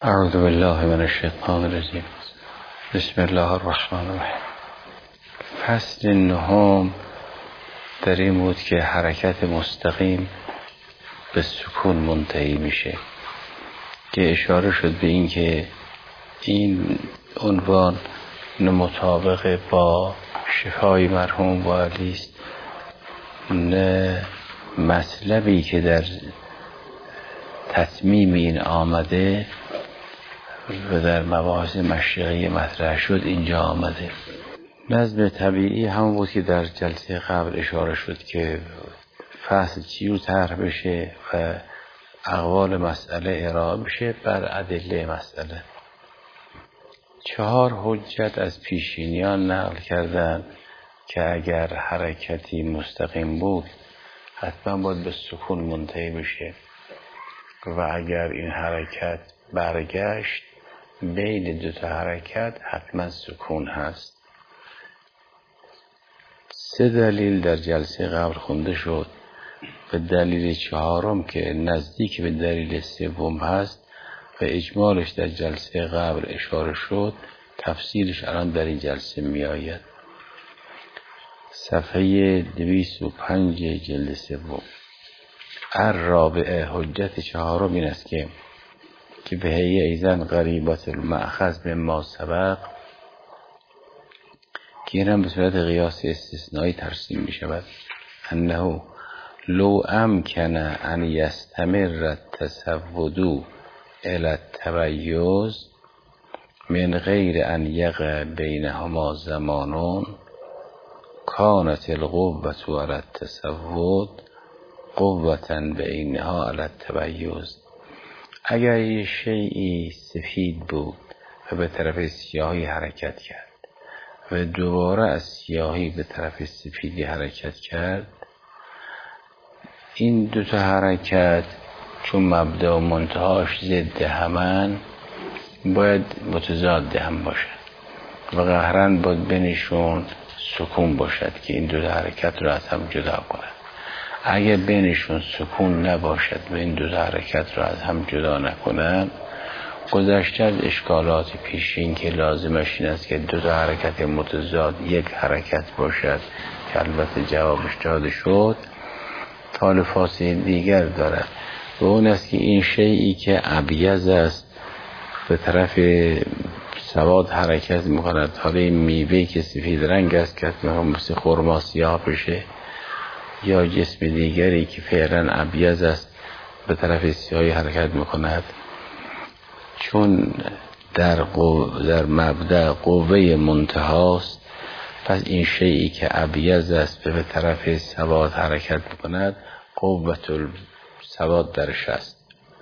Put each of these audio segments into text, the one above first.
اعوذ بالله من الشیطان الرجیم. بسم الله الرحمن الرحیم. فصل نهم در این بود که حرکت مستقیم به سکون منتهی میشه، که اشاره شد به این که این عنوان مطابق با شفای مرحوم والی است، نه مطلبی که در تتمیم این آمده و در مباحث مشرقی مطرح شد اینجا آمده. نظم طبیعی همون بود که در جلسه قبل اشاره شد که فصل چیو طرح بشه و اقوال مسئله ارائه بشه بر ادله مسئله. 4 حجت از پیشینیان نقل کردن که اگر حرکتی مستقیم بود حتما باید به سکون منتهی بشه و اگر این حرکت برگشت بین دو تا حرکت حتما سکون هست. 3 دلیل در جلسه قبل خونده شد و دلیل 4م که نزدیک به دلیل 3 هست و اجمالش در جلسه قبل اشاره شد، تفصیلش الان در این جلسه می آید. صفحه 205 جلد 3. الرابعه حجت 4م این است که به هی ایزن قریبات المأخذ به ما سبق، که این هم به صورت قیاس استثنایی ترسیم می شود. انه لو امکن ان یستمر التسود الی التمیز من غیر ان یقع بینهما زمان کانت القوة علی التسود قوة بینها علی التمیز. اگر یه شیئی سفید بود و به طرف سیاهی حرکت کرد و دوباره از سیاهی به طرف سفیدی حرکت کرد، این دو تا حرکت چون مبدأ و منتهاش ضد همن باید متضاد هم باشد و قهرن باید بینشون سکون باشد که این دو تا حرکت رو از هم جدا کند. اگر بینشون سکون نباشد و این دو حرکت را از هم جدا نکنند، گذشته از اشکالات پیشین که لازمش این است که دو حرکت متضاد یک حرکت باشد که البته جوابش داده شد، طال فاصله دیگر دارد و اون است که این شیئی که ابیض است به طرف سواد حرکت میکند، حالا این میوه‌ای که سفید رنگ است که مثل خرما سیاه بشه، یا جسم دیگری که فعلا ابیض است به طرف سیاهی حرکت میکند، چون در مبدأ قوه منتهاست، پس این شیئی که ابیض است به طرف سواد حرکت میکند قوت السواد درش است.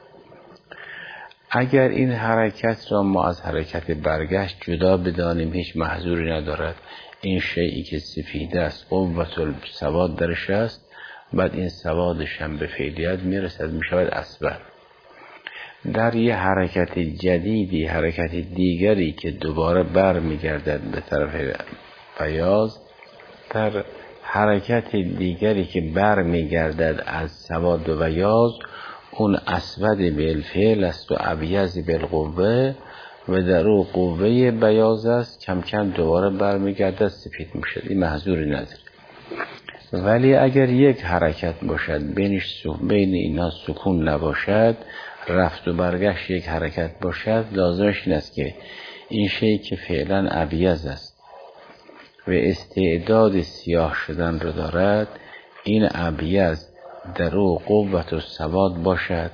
اگر این حرکت را ما از حرکت برگشت جدا بدانیم هیچ محظوری ندارد. این شیئی که سفید است قوت السواد درش است، بعد این سوادش هم به فعلیت میرسد، میشود اسود. در یه حرکت جدیدی، حرکت دیگری که دوباره بر میگردد به طرف بیاض، در حرکت دیگری که بر میگردد از سواد و بیاض، اون اسود بالفعل است و ابیض بالقوه و در او قوه بیاض است، کم کم دوباره برمیگردد سفید میشد. این محظوری نداره. ولی اگر یک حرکت باشد بین اینا سکون نباشد، رفت و برگشت یک حرکت باشد، لازمش این است که این شی که فعلا ابیض است و استعداد سیاه شدن رو دارد، این ابیض در او قوت و سواد باشد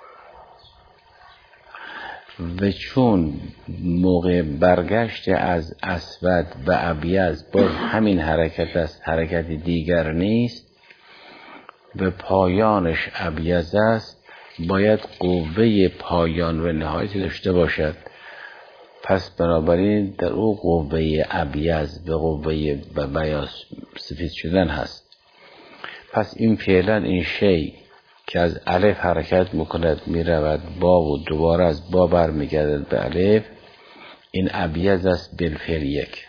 و چون موقع برگشت از اسود و ابیض باز همین حرکت است، حرکت دیگر نیست و پایانش ابیض است، باید قوه پایان و نهایت داشته باشد. پس بنابراین در او قوه ابیض به قوه بیاض سفید شدن هست. پس این فعلا این شی که از الف حرکت میکند میرود با و دوباره از با بر میگردد به الف، این ابیض است بالفعل 1.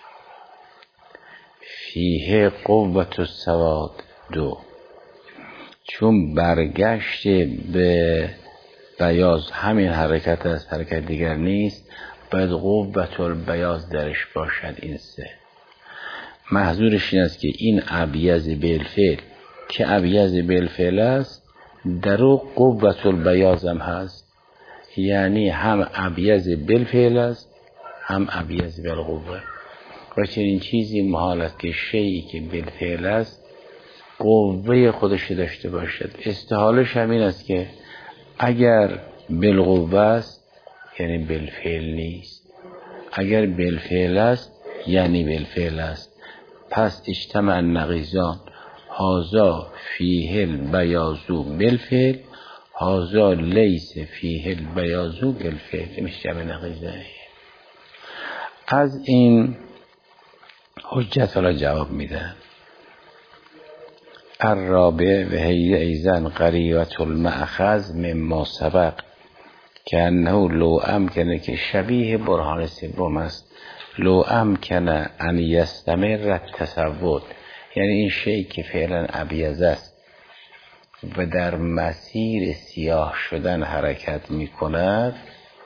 فیه قوت السواد 2. چون برگشت به بیاض همین حرکت است، حرکت دیگر نیست. باید قوت البیاض درش باشد. این سه محضورش این است که این ابیض بالفعل که ابیض بالفعل است، در او قوت البیاض هم هست، یعنی هم ابیض بالفعل است هم ابیض بالقوه. و چنین چیزی محال است که شیئی که بالفعل است قوه خودش داشته باشد. استحالش همین است که اگر بالقوه است یعنی بالفعل نیست، اگر بالفعل است یعنی بالفعل است. پس اجتمع النقیضان، هذا فیه البیاض بالفعل، هذا لیس فیه البیاض بالفعل. میشه جمع نقیضه. از این حجت حالا جواب میدن. الرابع و هی ایزن قریبت المأخذ مما سبق که انه لو امکنه، که شبیه برهان سوم است، لو امکنه ان یستمر التصور، یعنی این شیء که فعلا ابیض است و در مسیر سیاه شدن حرکت می کند،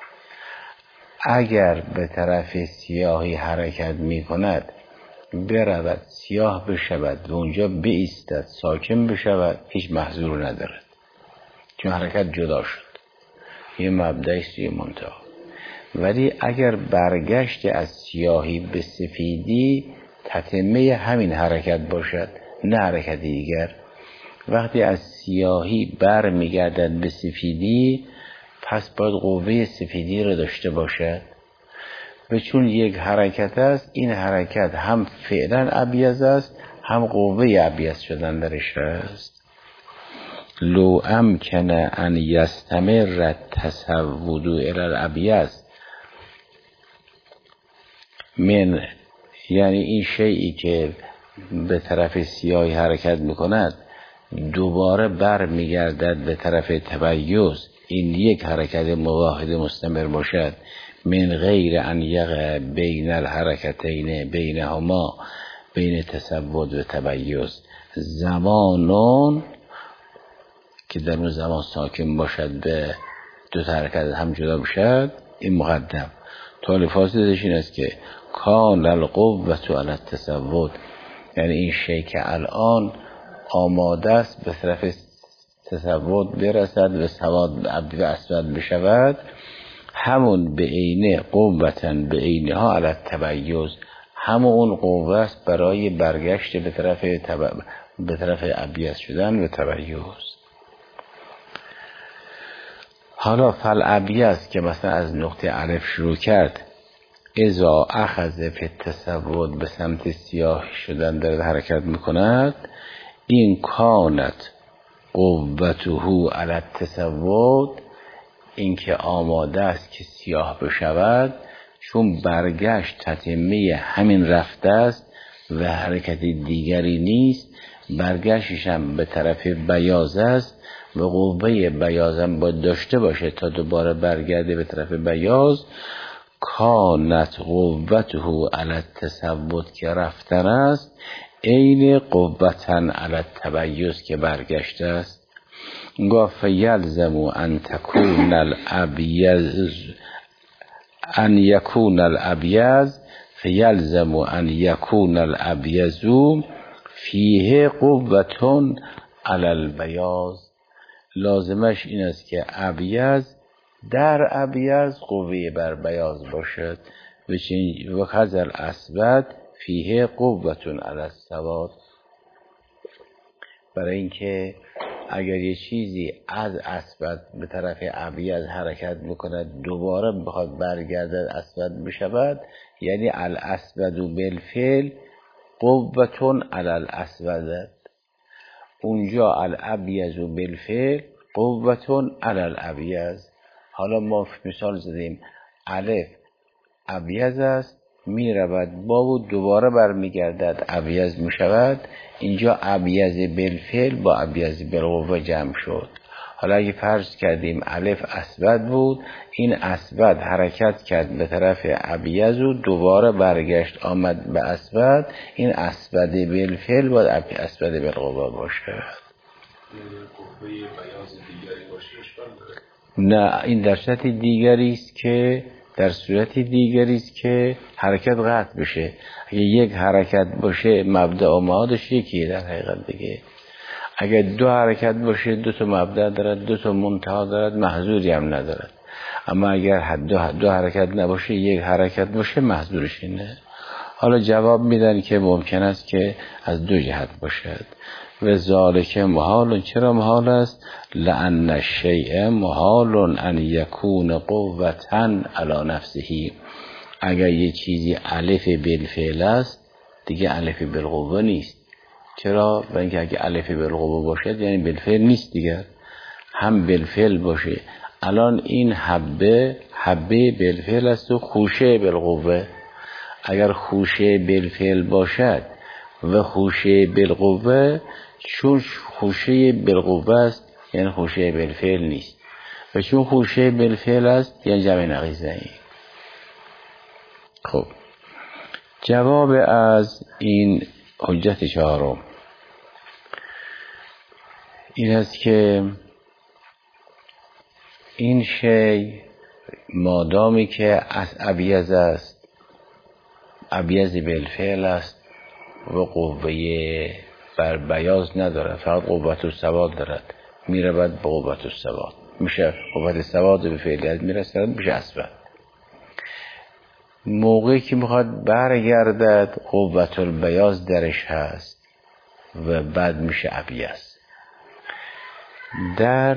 اگر به طرف سیاهی حرکت می کند برود سیاه بشود و اونجا بایستد ساکن بشود، هیچ محظور ندارد، چون حرکت جدا شد، یه مبدأیست یه منتها. ولی اگر برگشت از سیاهی به سفیدی تتمه همین حرکت باشد نه حرکت دیگر، وقتی از سیاهی بر میگردد به سفیدی پس باید قوه سفیدی رو داشته باشد. و چون یک حرکت است، این حرکت هم فعلا ابیض است هم قوه ابیض شدن درش است. لو امکنه ان یستمر التصود الی الابیض من، یعنی این شیئی که به طرف سیاهی حرکت میکند دوباره بر میگردد به طرف تبیض، این یک حرکت مواحد مستمر باشد، من غیر ان یقع بین الحرکتین بینهما، بین تصود و تبیض زمانون، که در اون زمان ساکن باشد به دو حرکت هم جدا باشد. این مقدم طول فاصلش این است که کان القوة علی التصود، یعنی این شیء که الان آماده است به طرف تصود برسد و سواد و اسود بشود، همون به عینه قوة به عینها علی التبیض، همون اون قوه است برای برگشت به طرف ابیض شدن و تبیض. حالا فالابیض که مثلا از نقطه الف شروع کرد، اذا اخذ فی التصود به سمت سیاه شدن در حرکت میکند، این کانت قوته علی التصود، این که آماده است که سیاه بشود، چون برگشت تتمه همین رفته است و حرکت دیگری نیست، برگشتش هم به طرف بیاض است و قوه بیاض هم باید داشته باشه تا دوباره برگرده به طرف بیاض. کانت قوته علی التصود که رفتن است، عین قوتن علی التبیض که برگشته است. گفت یلزم ان تکون الابیض ان یکون الابیض فیلزم ان یکون الابیض فیه قوة علی البیاض. لازمش این است که ابیض در ابیض قوه بر بیاض باشد و خزل اسود فیه قوة علی السواد. برای اینکه اگر یه چیزی از اسود به طرف ابیض حرکت میکند دوباره بخواد برگردد اسود بشود، یعنی الاسود بالفعل قوة علی الاسود، اونجا الابیض بالفعل قوة علی الابیض. حالا ما مثال زدیم الف ابیض است می رود با و دوباره برمیگردد ابیض می شود، اینجا ابیض بالفعل با ابیض بالقوه جمع شد. حالا اگه فرض کردیم الف اسود بود، این اسود حرکت کرد به طرف ابیض و دوباره برگشت آمد به اسود، این اسود بالفعل با اسود بالقوه باشه. نه، این در سطح دیگری است که در صورتی دیگری است که حرکت قطع بشه. اگه یک حرکت باشه مبدا و معادش یکیه در حقیقت دیگه. اگه دو حرکت باشه دو تا مبدا دارد، دو تا منتها دارد، محظوری هم ندارد. اما اگر دو حرکت نباشه یک حرکت باشه محظورش اینه. حالا جواب میدن که ممکن است که از دو جهت باشد. و ذالک محال. چرا محال است؟ لأن الشیء محال ان یکون قوة علی نفسه. اگر یه چیزی الف بالفعل است دیگه الف بالقوه نیست. چرا؟ برای اینکه اگه الف بالقوه باشد یعنی بالفعل نیست دیگر، هم بالفعل باشه. الان این حبه بالفعل است و خوشه بالقوه. اگر خوشه بالفعل باشد و خوشه بالقوه، چون خوشه بالقوه است یعنی خوشه بالفعل نیست، و چون خوشه بالفعل است یعنی جمع نقیضه. خب جواب از این حجت چهارم این است که این شی مادامی که از ابیض است، ابیض بالفعل است و قوه بر بیاض ندارد، فقط قوت السواد دارد، میرود به قوت السواد، میشه قوت السواد به فعلیت میرسد، میشه اسباب. موقعی که میخواد برگردد قوت البیاض درش هست و بعد میشه ابیض. در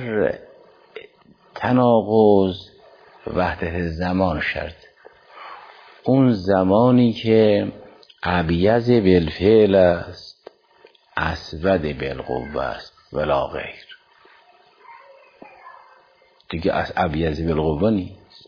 تناقض وحدت زمان شرط، اون زمانی که ابیض بالفعل است اسود بالقوه است ولا غیر، دیگه از ابیض بالقوه نیست.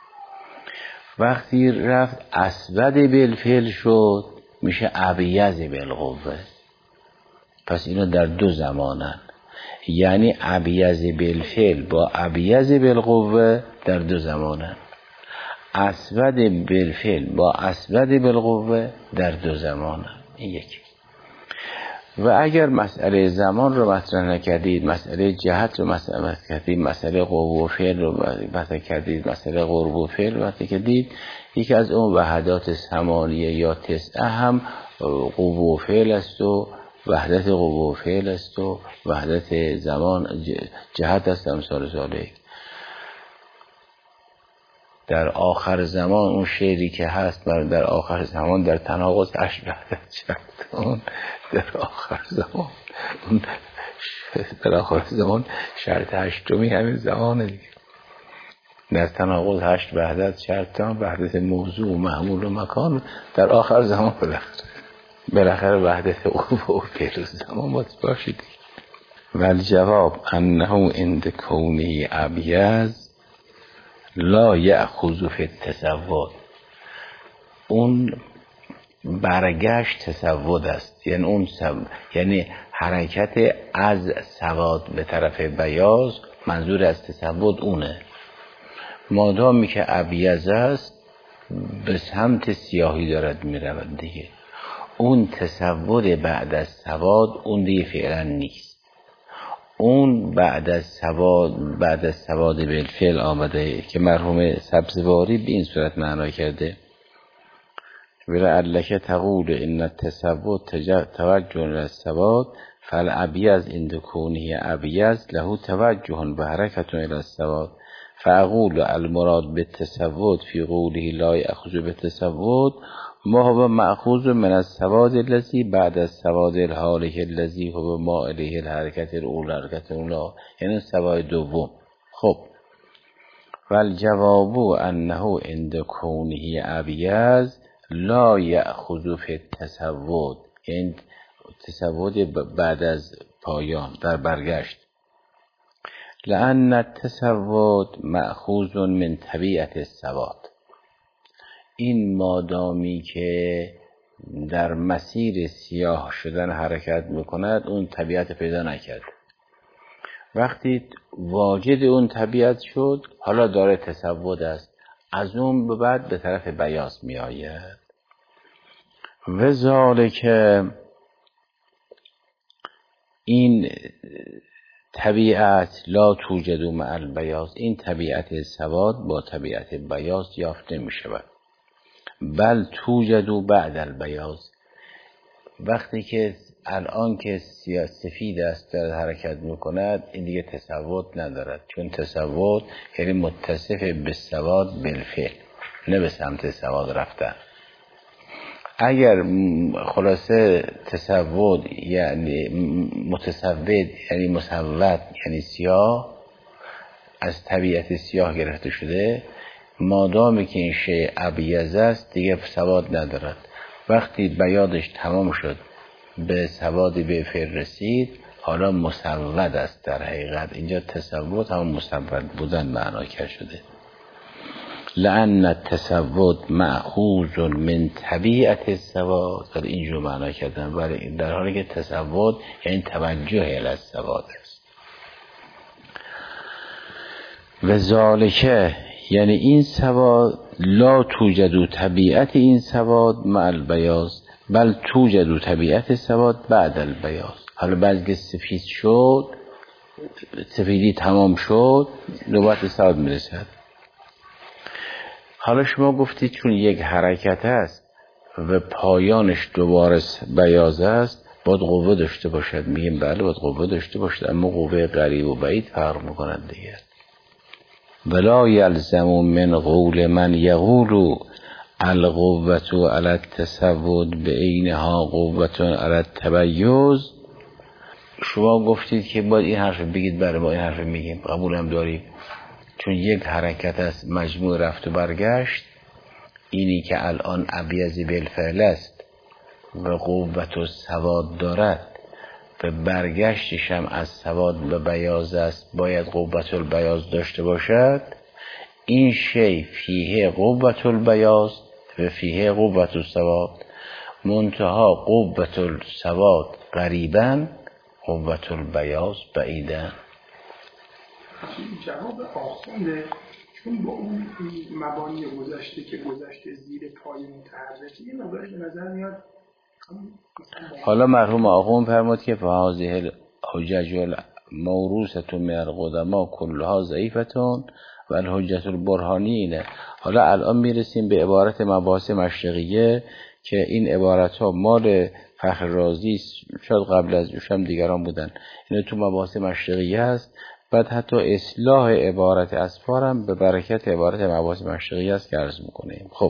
وقتی رفت اسود بالفعل شد میشه ابیض بالقوه. پس اینا در دو زمانن، یعنی ابیض بالفعل با ابیض بالقوه در دو زمانن، اسود بالفعل با اسود بالقوه در دو زمانن. این یکی. و اگر مسئله زمان رو مطرح نکردید، مسئله جهت رو مطرح کردید، مسئله قوه و فعل رو مطرح کردید، مسئله قرب و فعل رو مطرح کردید، یکی از اون وحدات ثمانیه یا تسعه هم قوه و فعل است و وحدت قوه و فعل است و وحدت زمان جهت است. امثال ذالک در آخر زمان اون شعری که هست در آخر زمان در تناقض اشبه شرطان، در آخر زمان شرط هشتمی همین زمان دیگه. در تناقض 8 وحدت شرطان، وحدت موضوع و محمول و مکان، در آخر زمان بالاخره وحدت قوه و فعل زمان باید باشید. ولی جواب انه عند کونه ابیض لا یأخذ فی التسود. اون برگشت تسود است، یعنی اون یعنی حرکت از سواد به طرف بیاض، منظور از تسود اونه. مادامی که ابیض است به سمت سیاهی دارد میرود دیگه، اون تسود بعد از سواد اون دیگه فعلا نیست. اون بعد از سواد بالفعل آمده که مرحوم سبزواری به این صورت معنا کرده: ولعلک تقول ان التسود توجه للسواد فالابیض عند کونه ابیض له توجه و حرکت الى السواد فاقول المراد بالتسود في قوله لا یأخذ بالتسود ما هو مأخوذ من السواد الذي بعد السواد الحالک الذي هو ما الیه الحرکت الاولى، یعنی سواد دوم. خب والجواب انه عند کونه ابیض لا یأخذ فی التسود، یعنی تسود بعد از پایان در برگشت. لأن التسود مأخوذ من طبیعت السواد. این مادامی که در مسیر سیاه شدن حرکت میکند اون طبیعت پیدا نکرد. وقتی واجد اون طبیعت شد حالا داره تسود است، از اون به بعد به طرف بیاض می آید. و ذالک این طبیعت لا توجد مع البیاض، این طبیعت سواد با طبیعت بیاض یافته می شود. بل توجد بعد البیاض، وقتی که الان که سیاه سفید است در حرکت می کند این دیگه تسواد ندارد، چون تسواد یعنی متصف به سواد بالفعل، نه به سمت سواد رفتن. اگر خلاصه تسود یعنی متسود یعنی مسود یعنی سیاه، از طبیعت سیاه گرفته شده، مادامی که این شیء ابیض است دیگه سواد ندارد. وقتی بیاضش تمام شد به سوادی به فعل رسید، حالا مسود است. در حقیقت اینجا تسود هم مسود بودن معنا کرده شده. لأن التسود مأخوذ من طبیعت السواد، ولی اینجور معنا کردن، ولی در حالی که تسود یعنی توجه الی السواد است. و ذالک یعنی این سواد لا توجد طبیعت این سواد مع البیاض، بل توجد طبیعت سواد بعد البیاض. حالا بعد که سفید شد، سفیدی تمام شد، نوبت سواد میرسد. حالا شما گفتید چون یک حرکت است و پایانش دوباره بیاض است باید قوه داشته باشد. میگیم بله باید قوه داشته باشد، اما قوه قریب و بعید فرق میکنند دیگه. ولا یلزم من قول من یقول القوة علی التسود بعینها قوة علی التبیض. شما گفتید که باید این حرف بگید، بله ما این حرف میگیم، قبول هم داریم، چون یک حرکت است مجموع رفت و برگشت، اینی که الان ابیض بالفعل است و قوت و سواد دارد و برگشتش هم از سواد به بیاض است، باید قوت البیاض داشته باشد. این شی فیه قوت البیاض و فیه قوت السواد، منتها قوت السواد قریبا قوت البیاض بعیدا. جواب آخونده، چون با اون مبانی گذشته که گذشته زیر پای متحرکی یه مقدارش به نظر میاد. حالا مرحوم آخوند فرمود که فهذه الحجج الموروثه من القدما كلها ضعیفه و الحجة البرهانیه. حالا الان میرسیم به عبارت مباحث مشرقیه که این عبارت ها مال فخر رازی، شاید قبل از اوش هم دیگران بودن، این تو مباحث مشرقیه هست. بعد حتی اصلاح عبارت اسفار هم به برکت عبارت مباحث مشرقیه است که عرض میکنیم. خب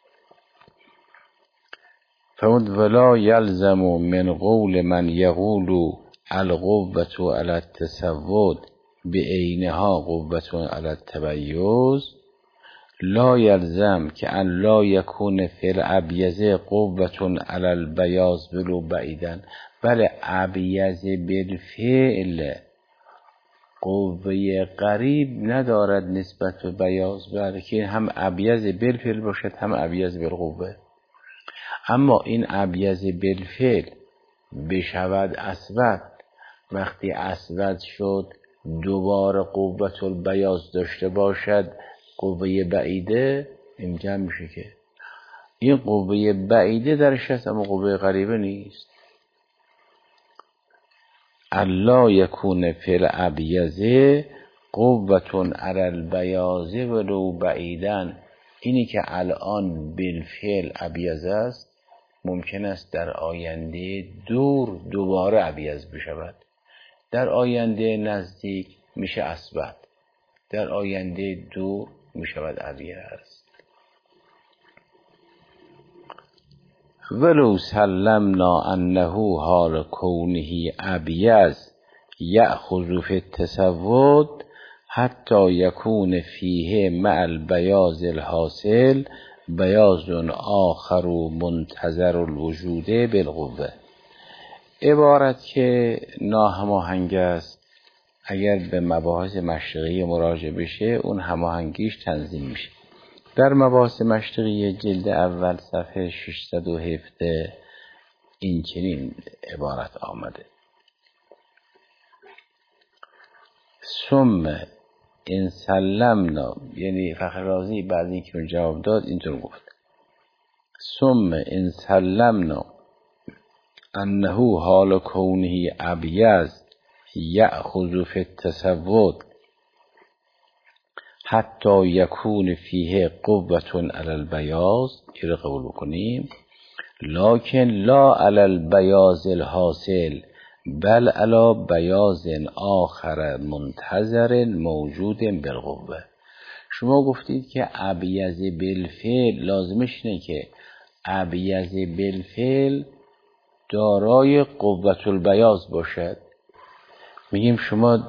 فرمود ولا یلزم من قول من یقول القوة علی التسود بعینها قوة علی التبیض لا یلزم که ان لا یکون فی الابیض قوة علی البیاض ولو بعیدا. بله ابیض بالفعل قوه قریب ندارد نسبت به بیاض، بلکه هم ابیض بالفعل باشد هم ابیض بالقوه. اما این ابیض بالفعل بشود اسود، وقتی اسود شد دوباره قوت البیاض داشته باشد قوه بعیده، اینجا میشه که این قوه بعیده درش هست اما قوه قریبه نیست. الا یکون فی الابیض قوة علی البیاض ولو بعیدا. اینی که الان بالفعل ابیض است ممکن است در آینده دور دوباره ابیض بشود، در آینده نزدیک میشه اسود، در آینده دور میشود ابیض. ولو سلمنا انه حال کونه ابیض یأخذ فی التسود حتی یکون فیه مع البیاض الحاصل بیاض آخر منتظر الوجود بالقوه. عبارت که ناهماهنگ است اگر به مباحث مشرقی مراجعه بشه اون هماهنگیش تنظیم میشه. در مباحث مشرقی جلد اول صفحه 617 این چنین عبارت آمده: ثم ان سلمنا، یعنی فخر رازی بعد اینکه اون جواب داد اینطور گفت: ثم ان سلمنا انه حال کونه ابیض یأخذ فی التسود حتی یکون فیه قوة علی البیاض، این رو قبول بکنیم، لکن لا علی البیاض الحاصل بل علی بیاض آخر منتظر موجود بالقوه. شما گفتید که ابیض بالفعل لازمش اینه که ابیض بالفعل دارای قوة البیاض باشد. میگیم شما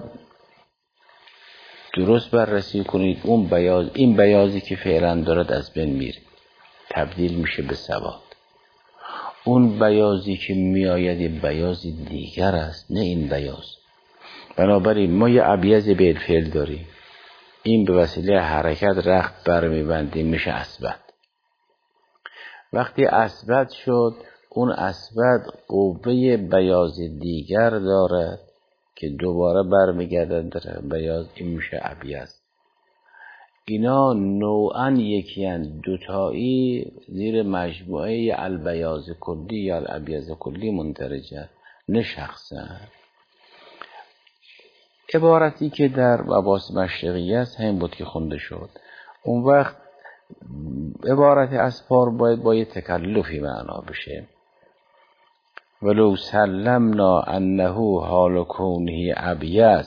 درست بررسی کنید اون بیاض، این بیاضی که فعلا دارد از بین میره، تبدیل میشه به سواد. اون بیاضی که میآید بیاضی دیگر است، نه این بیاض. بنابراین ما یه ابیض بالفعل داریم، این به وسیله حرکت رخت برمیبندیم میشه اسود. وقتی اسود شد، اون اسود قوه بیاض دیگر دارد که دوباره برمیگردد در بیاض، این میشه ابیض. اینا نوعاً یکی‌اند، دوتایی زیر مجموعه البیاض کلی یا الابیض کلی مندرجه، نه شخصاً. عبارتی که در مباحث مشرقی است همین بود که خونده شد. اون وقت عبارت اسفار باید با یه تکلفی معنا بشه. ولو سلمنا انه حال کونه ابیض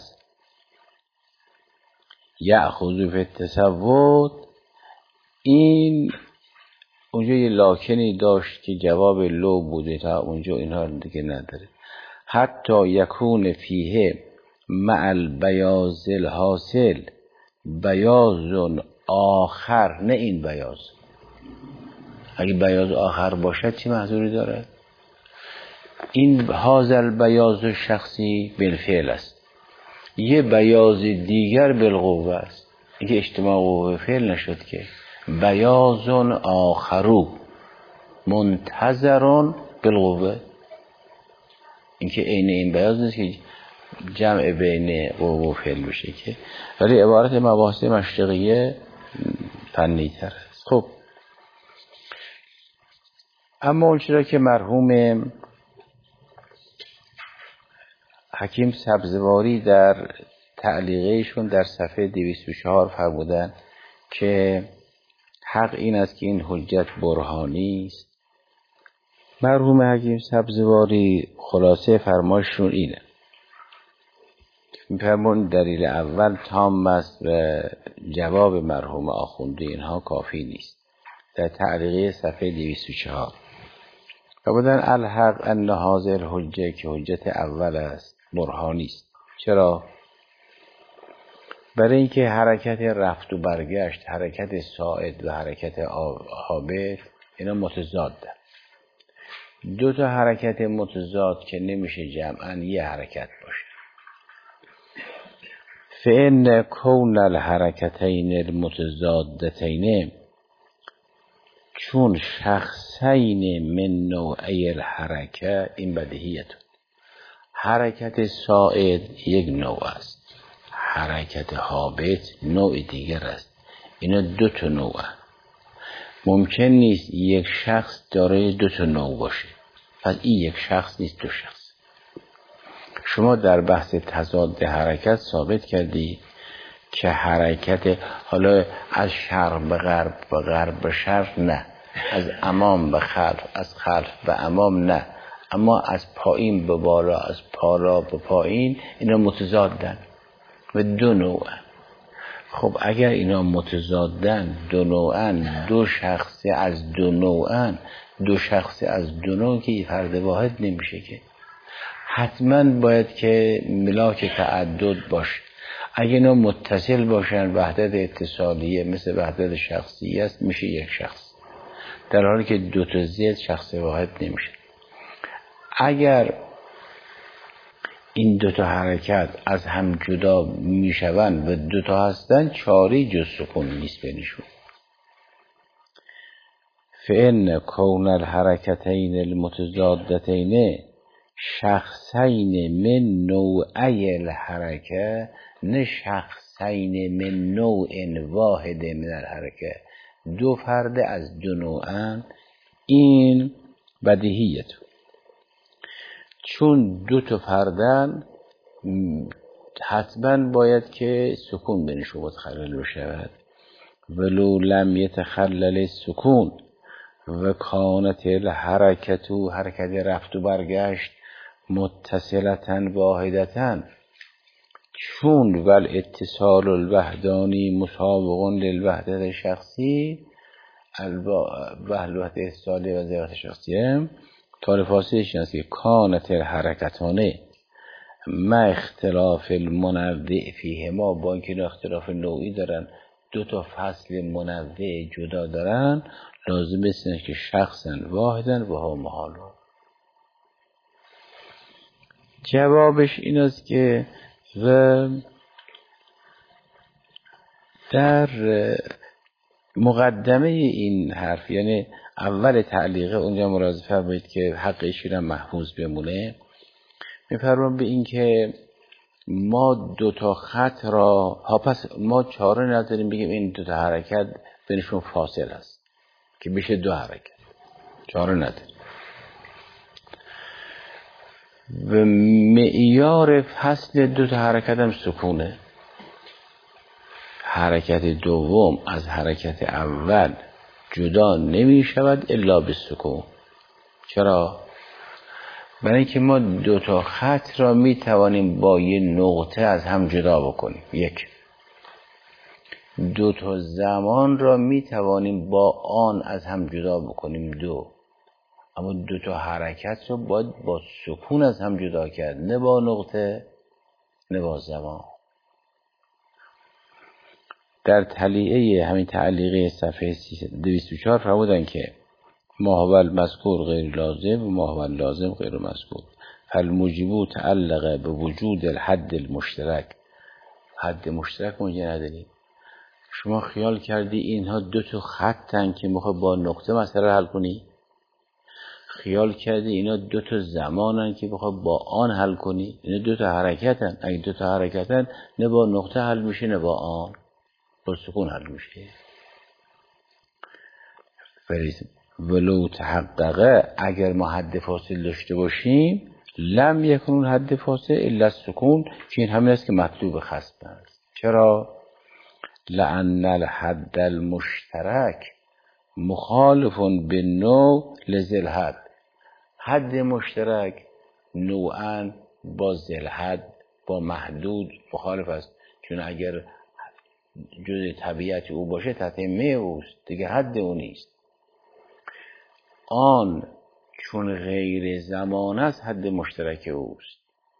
یأخذ فی التسود، این اونجا یه لاکنی داشت که جواب لو بوده، تا اونجا اینها دیگه نداره. حتی یکون فیه مع البیاض الحاصل بیاض آخر، نه این بیاض. اگه بیاض آخر باشد چی محضوری داره؟ این هذا البیاض شخصی بالفعل است، یه بیاض دیگر بالقوه است. این که اجتماع قوه فعل نشد که بیاض آخرو منتظرون بالقوه. این که عین این بیاض نیست که جمع بین قوه و فعل بشه که، ولی عبارت مباحث مشرقیه فنی تر است. خب اما اون چرا که مرحوم حکیم سبزواری در تعلیقیشون در صفحه 204 فرمودن که حق این است که این حجت برهانی است. مرحوم حکیم سبزواری خلاصه فرمایششون اینه، می‌فرمون دلیل اول تام است و جواب مرحوم آخوندی اینها کافی نیست. در تعلیقی صفحه 204 فرمودن الحق ان هذا الحجه، که حجت اول است، برهانی است. چرا؟ برای اینکه حرکت رفت و برگشت، حرکت ساعد و حرکت هابط، اینا متضادن. دو تا حرکت متضاد که نمیشه جمعاً یه حرکت باشه. فإن کون الحرکتین المتضادتین، چون شخصین من نوعی الحرکه، این بدیهیت. حرکت ساعد یک نوع است، حرکت هابط نوع دیگر است. اینا دو تا نوع است. ممکن نیست یک شخص دارای دو تا نوع باشه، پس این یک شخص نیست، دو شخص. شما در بحث تضاد حرکت ثابت کردی که حرکت حالا از شرق به غرب و غرب به شرق نه، از امام به خلف، از خلف به امام نه، اما از پایین به بالا، از بالا به پایین، اینا متضادن و دو نوعن. خب اگر اینا متضادن، دو نوعن، دو شخصی از دو نوعن، دو شخصی از دو نوع که فرد واحد نمیشه که، حتما باید که ملاک تعدد باشه. اگه اینا متصل باشن، وحدت اتصالیه مثل وحدت شخصیه است، میشه یک شخص، در حالی که دو تا ضد شخص واحد نمیشه. اگر این دو تا حرکت از هم جدا میشوند و دو تا هستن، چاری جز سکون نیست بینشون. فإن کون الحرکتین المتضادتین شخصین من نوعی الحرکه، نه شخصین من نوع واحد من الحرکه، دو فرد از دو نوعن، این بدیهیت. چون دو تا فردن حتما باید که سکون بینشون متخلل بشود. ولو لم یتخلل سکون و کانت الحرکتو، حرکت رفت و برگشت، متصلتن واحدتن، چون ول اتصال الوحدانی مسابقون للوحدت شخصی، وحدت اتصالی و زیغت شخصیه. طالب فاصلش این است که کانت الحرکتانه ما اختلاف المنوع فیه، ما با اینکه اختلاف نوعی دارن، دو تا فصل منوع جدا دارن، لازم است که شخصا واحدن و ها محالو. جوابش این است که و در مقدمه این حرف، یعنی اول تعلیقه، اونجا ملاحظه فرمایید که حق ایشون هم محفوظ بمونه، میفرمون به این که ما دو تا خط را پس ما چاره نداریم بگیم این دو تا حرکت بینشون فاصل است که بشه دو حرکت، چاره نداریم. و معیار فصل دو تا حرکت هم سکونه. حرکت دوم از حرکت اول جدا نمی شود الا به سکون. چرا؟ برای اینکه ما دو تا خط را می توانیم با یه نقطه از هم جدا بکنیم، یک. دو تا زمان را می توانیم با آن از هم جدا بکنیم، دو. اما دو تا حرکت را باید با سکون از هم جدا کرد، نه با نقطه نه با زمان. در تلیعه همین تعلیقه صفحه 204 فرمودن که ما هو المذکور غیر لازم و ما هو اللازم غیر مذکور، فالموجب تعلق به وجود الحد المشترک. حد مشترک اونجا نداریم. شما خیال کردی اینها دو تا خطن که میخوای با نقطه مسئله حل کنی؟ خیال کردی اینا دو تا زمانن که بخوای با آن حل کنی؟ اینا دو تا حرکتن. اگه دو تا حرکتن نه با نقطه حل میشه نه با آن، با سکون حل میشه. ولو تحققه، اگر ما حد فاصل داشته باشیم، لم یکن حد فاصل الا السکون، که این همین است که مطلوب خصم است. چرا؟ لأن الحد المشترک مخالف بالنوع لذل حد. حد مشترک نوعاً با ذل حد، با محدود مخالف است، چون اگر جز طبیعت او باشه تتمه اوست دیگه، حد او نیست. آن چون غیر زمان است حد مشترک اوست.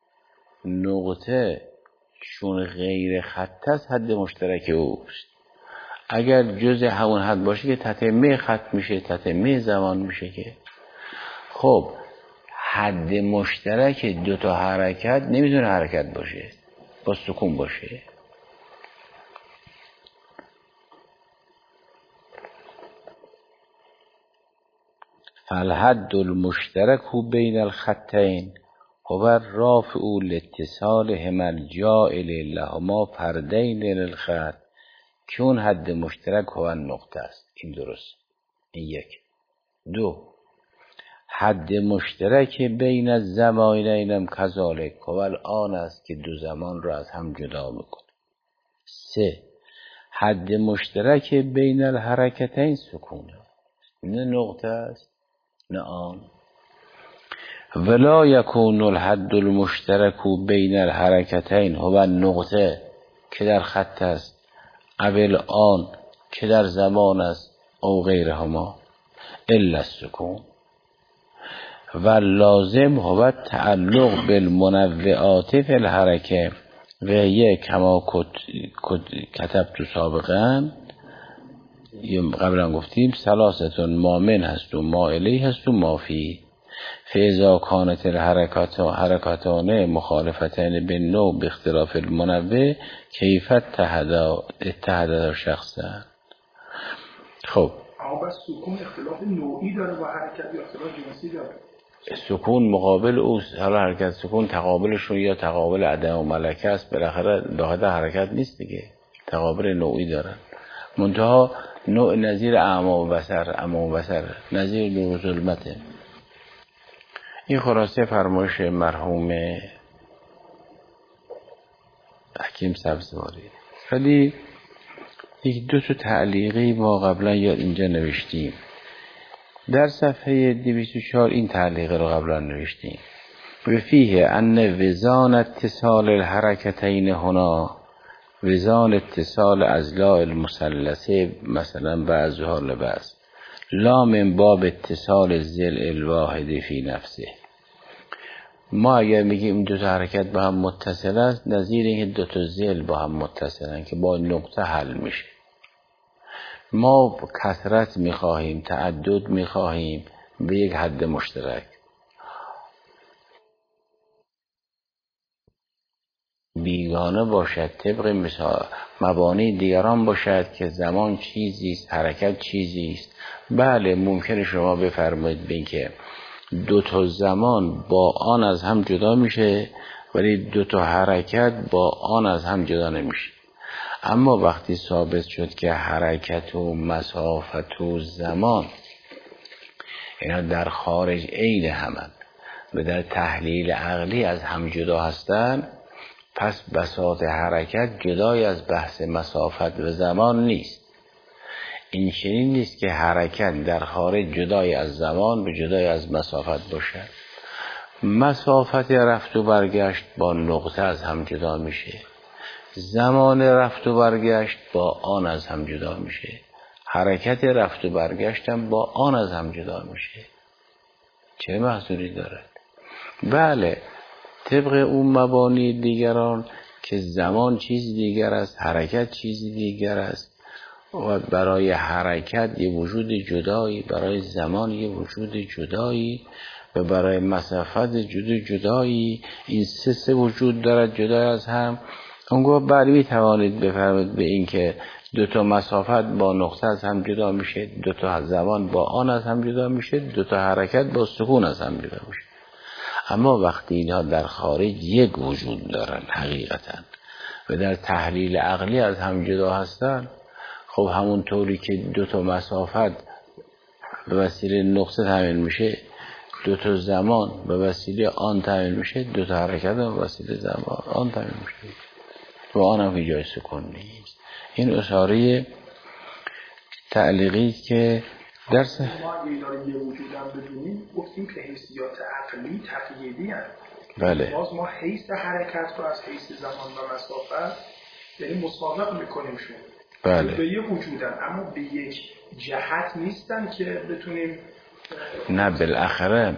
نقطه چون غیر خط است حد مشترک اوست. اگر جز همون حد باشه که تتمه خط میشه، تتمه زمان میشه. که خب حد مشترک دو تا حرکت نمیتونه حرکت باشه، با سکون باشه. فالحد المشترک بین الخطین هو الرافع لاتصالهما الجاعل لهما فردین للخط. چون حد مشترک هو نقطه است، این درست، این یک. دو، حد مشترک بین الزمانین هم کذالک هو الآن است که دو زمان را از هم جدا میکنه. سه، حد مشترک بین الحرکتین سکونه، نه نقطه است نه آن. ولا یکون الحد المشترک بین الحرکتین هو النقطه که در خط است، اول آن که در زمان است، او غیرهما الا السکون. و لازم هو تعلق بالمنوعات فی الحرکه و یک کما کتب تو سابقا، قبلا گفتیم ثلاثتون مامن هست و ما الی هست و ما فی. فاذا کانت الحرکتان مخالفتین بالنوع باختلاف المنوع کیف اتحد شخصا. خب بس سکون اختلاف نوعی داره با حرکت یا اختلاف جنسی داره؟ سکون مقابل اوست. حالا حرکت سکون تقابلشون یا تقابل عدم و ملکه است، بالاخره به حرکت نیست دیگه، تقابل نوعی دارن. منتها نوع نظیر اعما و بصر نظیر نور و ظلمته. این خلاصه فرمایش مرحوم حکیم سبزواری. ولی یک دو تا تعلیقی ما قبلا یاد اینجا نوشتیم. در صفحه 204 این تعلیق رو قبلا نوشتیم. و فیه ان وزان اتصال الحرکتین هنا وزان اتصال اضلاع المثلثه مثلا بعضها لبعض لا من باب اتصال الضلع الواحد فی نفسه. ما اگر میگیم این دو تا حرکت با هم متصل است، نظیر این دو تا ضلع با هم متصلن که با نقطه حل میشه. ما کثرت میخواهیم، تعدد میخواهیم به یک حد مشترک. بیگانه باشد، طبق مثال مبانی دیگران باشد که زمان چیزی است، حرکت چیزی است. بله ممکنه شما بفرمایید به این که دو تا زمان با آن از هم جدا میشه، ولی دو تا حرکت با آن از هم جدا نمیشه. اما وقتی ثابت شد که حرکت و مسافت و زمان اینا در خارج عین همند و در تحلیل عقلی از هم جدا هستند، پس بساط حرکت جدای از بحث مسافت و زمان نیست. این چنین نیست که حرکت در خارج جدای از زمان و جدای از مسافت باشد. مسافت رفت و برگشت با نقطه از هم جدا میشه، زمان رفت و برگشت با آن از هم جدا میشه، حرکت رفت و برگشت هم با آن از هم جدا میشه. چه محصولی دارد؟ بله طبق اون مبانی دیگران که زمان چیز دیگر است، حرکت چیز دیگر است و برای حرکت یه وجود جدایی، برای زمان یه وجود جدایی و برای مسافت جدایی، این سه وجود دارد جدای از هم. اونگاه بعد میتوانید بفرمایید به این که دو تا مسافت با نقطه از هم جدا میشه، دو تا زمان با آن از هم جدا میشه، دو تا حرکت با سکون از هم جدا میشه. اما وقتی اینها در خارج یک وجود دارن حقیقتا و در تحلیل عقلی از هم جدا هستن، خب همون طوری که دو تا مسافت به وسیله نقطه تعیین میشه، دو تا زمان به وسیله آن تعیین میشه، دو تا حرکت به وسیله زمان آن تعیین میشه و آن هم جای سکون نیست. این اشاره تعلیقی که درس ما اینا یه وجود هم بدونیم گفتیم که حیثیات عقلی تقییدی هست. بله. باز ما حیث حرکت رو از حیث زمان و مسافت یعنی مسابق میکنیم شون. بله. به یه وجودن اما به یک جهت نیستن که بتونیم نه بالاخره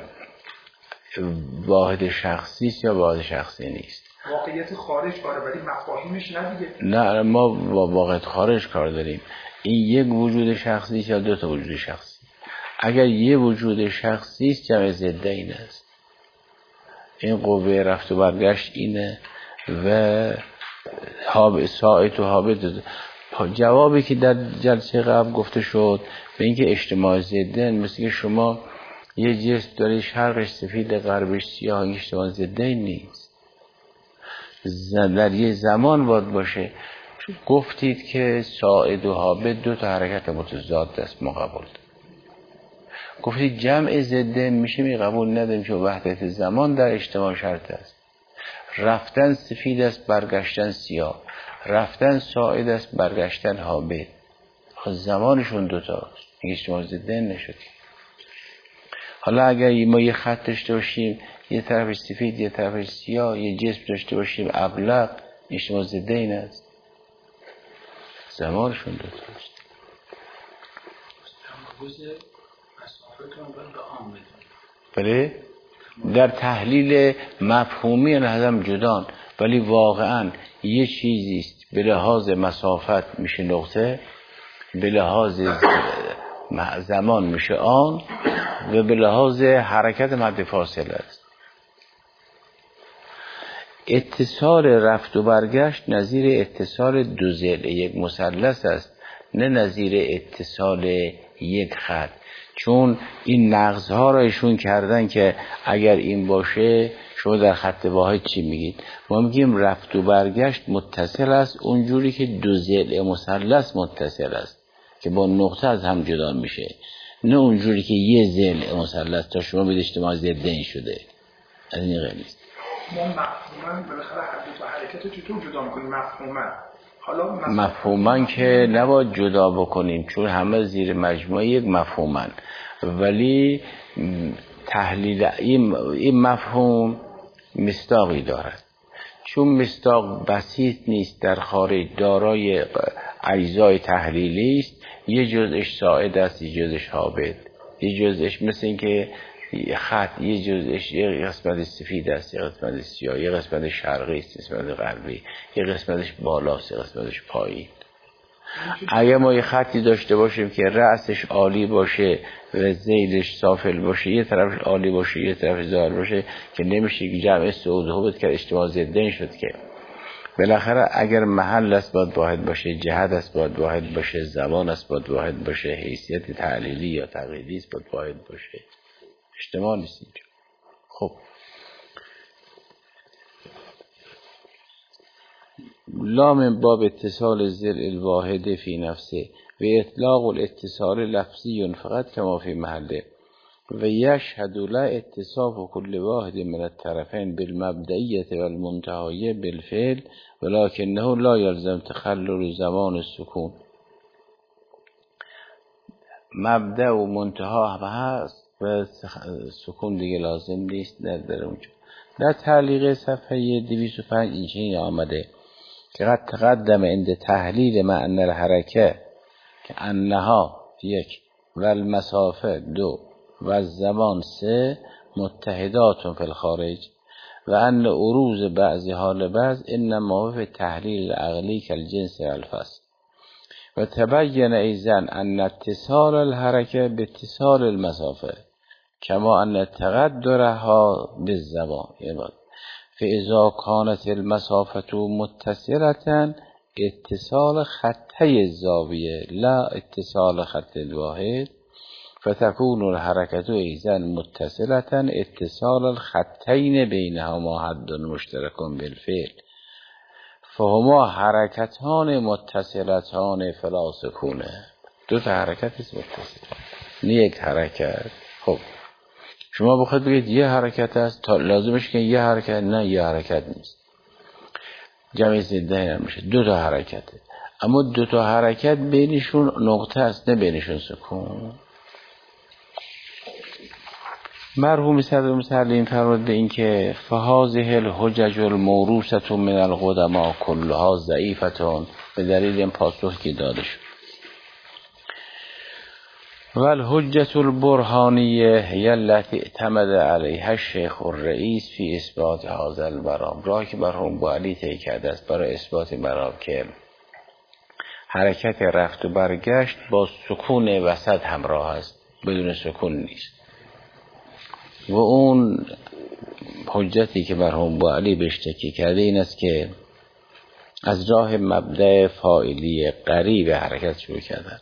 واحد شخصی است یا واحد شخصی نیست. واقعیت خارج کاره ولی مفاهیمش نه دیگه. نه ما با واقعیت خارج کار داریم. این یک وجود شخصی است یا دو تا وجود شخصی. اگر یه وجود شخصی است جمع ضدین است. این قوه رفت و برگشت اینه و ساعت و حابط. جوابی که در جلسه قبل گفته شد به اینکه اجتماع ضدین مثل که شما یه جسم داری شرقش سفید غربش سیاه، این اجتماع ضدین نیست. در یه زمان باید باشه. گفتید که ساعد و حابط دو تا حرکت متضاد است، ما قبول. گفتید جمع ضدین میشه، می قبول نداریم چون وحدت زمان در اجتماع شرط است. رفتن سفید است برگشتن سیاه، رفتن ساعد است برگشتن حابط. خب زمانشون دوتاست، این اجتماع ضدین نشد. حالا اگر ما یه خط داشته باشیم یه طرفش سفید یه طرفش سیاه، یه جسم داشته باشیم ابلق، اجتماع ضدین است، زمانشون دوتاست. بله در تحلیل مفهومی هم جدان، ولی واقعا یه چیزی است به لحاظ مسافت میشه نقطه، به لحاظ زمان میشه آن و به لحاظ حرکت مد فاصله است. اتصال رفت و برگشت نظیر اتصال دو ضلع یک مثلث است، نه نظیر اتصال یک خط. چون این نقض‌ها را ایشون کردن که اگر این باشه شما در خط واحد چی میگید؟ ما میگیم رفت و برگشت متصل است اونجوری که دو ضلع مثلث متصل است که با نقطه از هم جدا میشه، نه اونجوری که یه ضلع مثلث تا شما به اجتماع ضدین شده. از این غیر نیست. ما مفهوما بالاخره هر دو تا حرکت چطور جدا می‌کنیم مفهوما؟ حالا مفهوما که نباید جدا بکنیم چون همه زیر مجموعه یک مفهومن، ولی تحلیل این مفهوم مصداقی دارد. چون مصداق بسیط نیست، در خارج دارای اجزای تحلیلی است، یه جزءش ساعد است، یه جزءش هابط، یه جزءش مثل این که خط، یه جزءش یه قسمت سفید است، یه قسمت سیاه، یه قسمت شرقی است، یه قسمت غربی، یه قسمتش بالاست، یه قسمتش پایین. اگه ما یه خطی داشته باشیم که رأسش عالی باشه و ذیلش سافل باشه، یه طرفش عالی باشه یه طرفش زال باشه، که نمیشه که جمع سعود هبط که اجتماع ضدین شد. که بالاخره اگر محل است باید واحد باشه، جهت است باید واحد باشه، زمان است باید واحد باشه، حیثیت تعلیلی یا تقلیدی است باید واحد باشه، اجتماع نیست اینجا. خب لا من باب اتصال زر الواحد فی نفسه و اطلاق الاتصال لفظی فقط کما فی محله و یشهد لا اتصاف کل واحد من الطرفین بالمبدئیه و المنتهایه بالفعل ولکنه لا یلزم تخلل زمان السکون. مبدأ و منتها هم هست و سکون دیگه لازم نیست در اونجا. در تعلیق صفحه 205 اینجا آمده که قد تقدم عند تحلیل معنی الحرکه که انها یک و المسافه دو و الزمان سه متحدات فی الخارج و ان عروض بعضی حال بعض انما فی تحلیل العقلی کالجنس والفصل و تبین ایضا ان اتصال الحرکه باتصال المسافه کما ان تقدرها بالزمان. فاذا كانت المسافه متصله اتصال خطی الزاویه لا اتصال خط الواحد فتكون الحركة ایضا متصلة اتصال الخطین بینهما حد مشترک بالفعل فهما حرکتان متصلتان فلا سکونه. دو تا حرکت است متصل، نه یک حرکت. خب شما بخواید بگید یه حرکت است تا لازمش که یه حرکت، نه یه حرکت نیست، جمع ضده نمیشه، دو تا حرکته، اما دو تا حرکت بینشون نقطه است نه بینشون سکون. مرحوم صدر متعلم فرمود به این که فهذه الحجج الموروثه من القدماء كلها ضعیفه، به دلیل این پاسخی که داده شد. والحجة البرهانیه هي التي اعتمد عليها الشيخ الرئيس في اثبات هذا المرام. راه که مرحوم ابو علی طی کرده است برای اثبات مرام که حرکت رفت و برگشت با سکون وسط همراه است، بدون سکون نیست. و اون حجتی که مرحوم ابو علی بهش تکیه کرده این است که از راه مبدأ فاعلی قریب حرکت شروع کردن.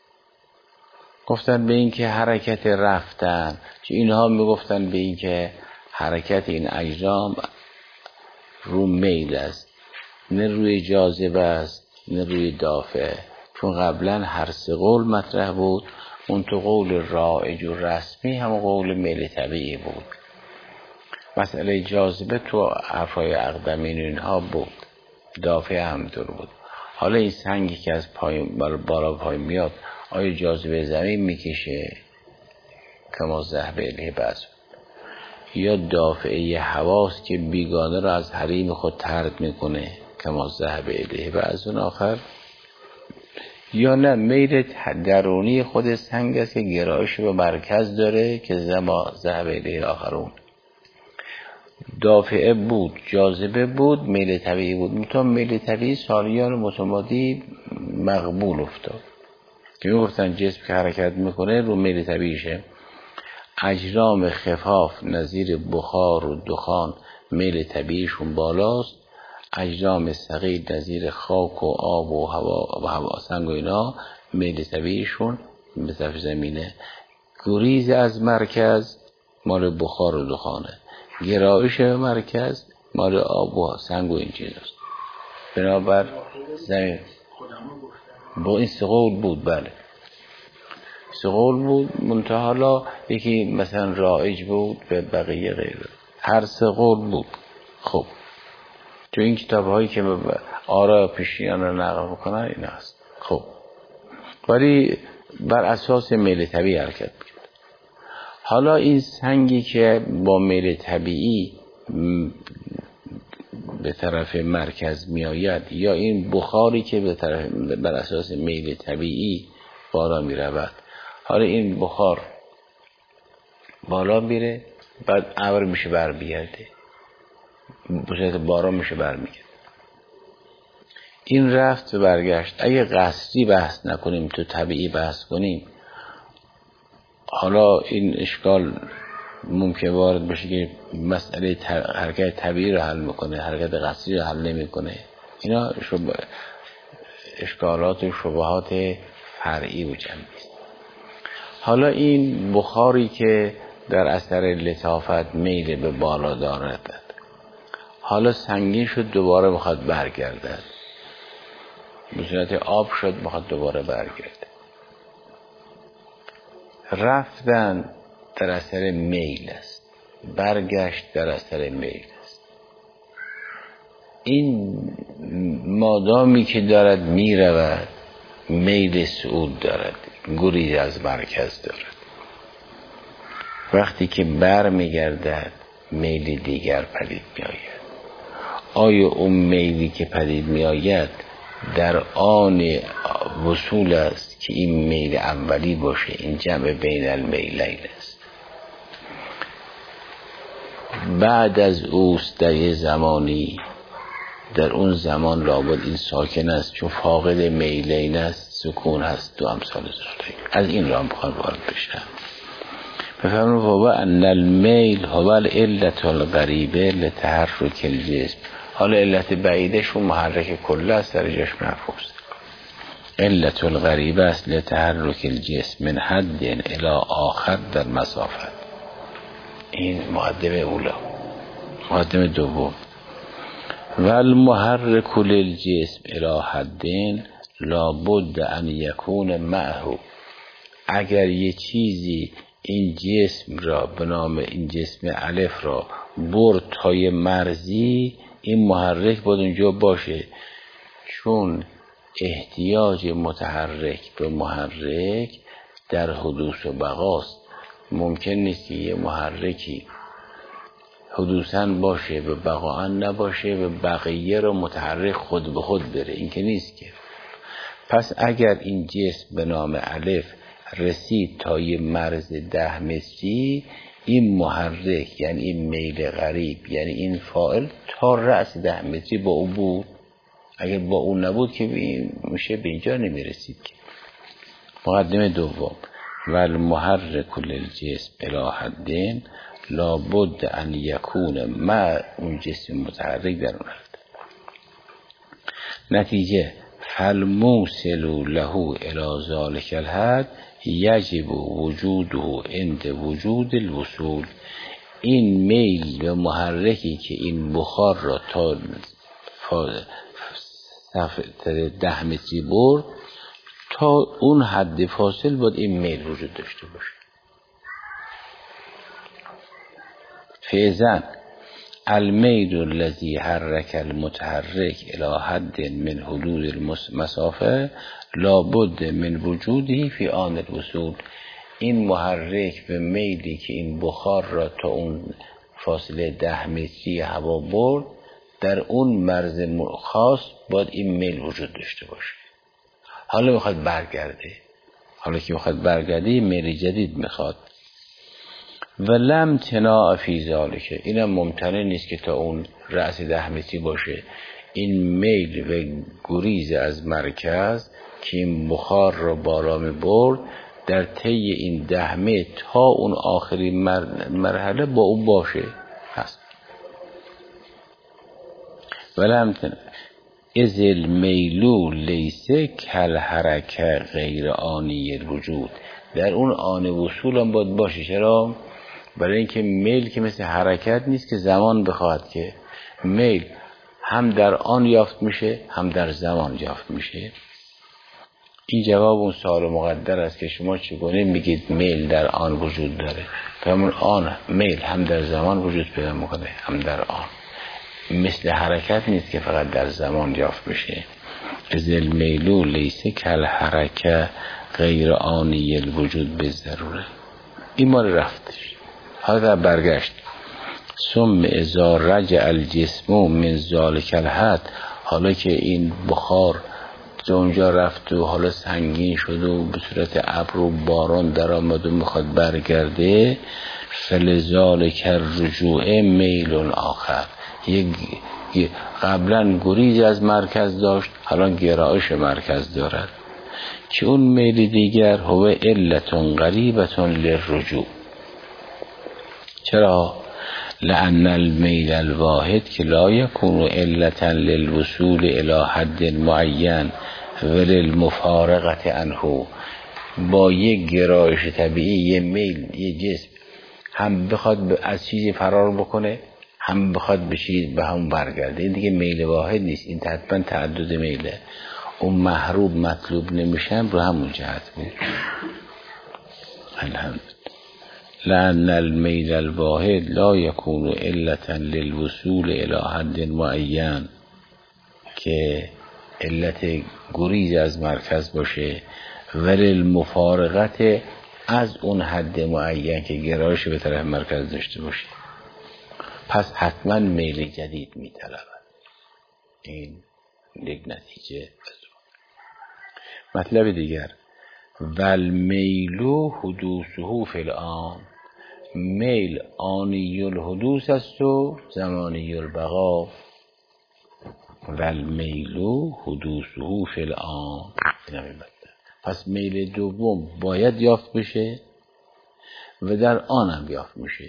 گفتن به این که حرکت رفتن، که اینها میگفتن به این که حرکت این اجرام رو میل است، نه روی جاذبه است نه روی دافع. چون قبلا هر سه قول مطرح بود، اون تو قول رائج و رسمی هم قول میل طبیعی بود. مسئله جاذبه تو حرفای اقدمین اینها بود، دافع همطور بود. حالا این سنگی که از پایین بالا پایین میاد آیا جاذبه زمین میکشه کما ذهب الیه بعض، یا دافعه هواست که بیگانه را از حریم خود طرد میکنه کما ذهب الیه بعض آخر، یا نه میل درونی خود سنگ است که گرایش به مرکز داره که زما ذهب الیه آخرون. دافعه بود، جاذبه بود، میل طبیعی بود. متون میل طبیعی سالیان متمادی مقبول افتاد که میگفتن جسم که حرکت میکنه رو میل طبیعیشه. اجرام خفاف نظیر بخار و دخان میل طبیعیشون بالاست، اجرام ثقیل نظیر خاک و آب و هوا سنگ و اینا میل طبیعیشون به طرف زمینه. گریز از مرکز مال بخار و دخانه، گرایش به مرکز مال آب و سنگ و این چیزاست. بنابر زمین با این سه قول بود. بله سه قول بود، منتها حالا یکی مثلا رایج بود و بقیه غیره، هر سه قول بود. خب تو این کتاب هایی که آرا پیشینیان رو نقل میکنن این هست. خب ولی بر اساس میل طبیعی حرکت میکنه. حالا این سنگی که با میل طبیعی به طرف مرکز می آید یا این بخاری که بر اساس میل طبیعی بالا می رود، حالا این بخار بالا میره بعد ابر میشه بر بیارده، بسیط باران میشه بر میگرده. این رفت و برگشت اگه قصدی بحث نکنیم تو طبیعی بحث کنیم، حالا این اشکال ممکن وارد بشه که مسئله حرکت طبیعی رو حل میکنه، حرکت قصدی رو حل نمیکنه. اینا اشکالات و شبهات فرعی و جنبی است. حالا این بخاری که در اثر لطافت میل به بالا دارد، حالا سنگین شد دوباره میخواد برگردد، به صورت آب شد میخواد دوباره برگرده. رفتن در اثر میل است، برگشت در اثر میل است. این مادامی که دارد میرود میل صعود دارد، گریز از مرکز دارد. وقتی که بر میگردد میل دیگر پدید میآید. آیا اون میلی که پدید میآید در آن وصول است که این میل اولی باشه؟ این جمع بین المیلین است. بعد از اوست در یه زمانی، در اون زمان لابد این ساکن است چون فاقد میلین است، سکون هست دو امثال ذالک. از این راه بخواد وارد بشم. بفرمون و ان المیل هو العلة الغریبه لتحرک الجسم. حالا علت بعیدش اون محرک کل است در جاش محفوظ. علت الغریبه است لتحرک الجسم من حد الى آخر در مسافت. این مقدمه اولا. مقدمه دوم، والمحرک للجسم الی حدین لابد ان یکون معه. اگر یه چیزی این جسم را به نام این جسم الف را برد تا یه مرزی، این محرک باید اونجا باشه، چون احتیاج متحرک به محرک در حدوث و بقاست. ممکن نیست که یه محرکی حدوثاً باشه و بقاءً نباشه و بقیه رو متحرک خود به خود بره، این که نیست که. پس اگر این جسم به نام الف رسید تا یه مرز 10 متری، این محرک یعنی این میل غریب یعنی این فاعل تا رأس 10 متری با او بود. اگر با او نبود که میشه به اینجا نمیرسید که. مقدمه دوم، والمحرک للجسم الی حدین لابد ان یکون مع اون جسم متحرک در اون حد. نتیجه فالموصل له الی ذلک الحد یجب وجوده عند وجود الوصول. این میل به محرکی که این بخار را تا 10 متری برد، تا اون حد فاصل باید این میل وجود داشته باشه. فإذن المیل الذی حرک المتحرک الی حد من حدود المسافه لابد من وجودی فی آن الوصول. این محرک به میلی که این بخار را تا اون فاصله 10 متری هوا برد، در اون مرز خاص باید این میل وجود داشته باشه. حالا میخواد برگرده، حالا که میخواد برگرده میل جدید میخواد. ولم امتناع فی ذالک، اینم ممتنع نیست که تا اون رأس 10 متری باشه. این میل و گریز از مرکز که این بخار رو بالا می برد، در طی این 10 متر تا اون آخری مرحله با اون باشه هست. ولم امتناع از المیلو لیسه کل حرکه غیر آنی الوجود. در اون آن وصول هم باید باشه. چرا؟ برای اینکه میل که مثل حرکت نیست که زمان بخواهد، که میل هم در آن یافت میشه هم در زمان یافت میشه. این جواب اون سوال مقدر است که شما چگونه میگید میل در آن وجود داره. همون آن میل هم در زمان وجود پیدا میکنه هم در آن. مثل حرکت نیست که فقط در زمان یافت بشه. از المیلو لیسه کل حرکه غیر آنی الوجود به ضروره. این مال رفتش. حالا در برگشت ثم اذا رجع الجسم من ذلک الحد، حالا که این بخار اونجا رفت و حالا سنگین شد و به صورت ابر و باران در آمد و میخواد برگرده، فلذالک الرجوع میل آخر، قبلا گریز از مرکز داشت، حالا گرایش مرکز دارد که اون میل دیگر هو علت قریبة للرجوع. چرا؟ لأن المیل الواحد که لا یکون علتا للوصول الى حد معین وللمفارقة عنه، با یک گرایش طبیعی یه میل، یه جسم هم بخواد از چیزی فرار بکنه هم بخواد به هم برگرده، این دیگه میل واحد نیست، این حتما تعدد میله. اون محروب مطلوب نمیشن رو همون جهت بود. الحمدلله. لأن المیل الواحد لا یکون علتا للوصول الى حد معین، که علت گریز از مرکز باشه، ولی المفارقت از اون حد معین که گرایش به طرف مرکز داشته باشه. پس حتما میل جدید میطلبد. این یک نتیجه. مطلب دیگر، والمیل حدوثه فی الآن، میل آنی الحدوث است و زمانی البقا. والمیل حدوثه فی الآن، پس میل دوم باید یافت بشه و در آن هم یافت میشه.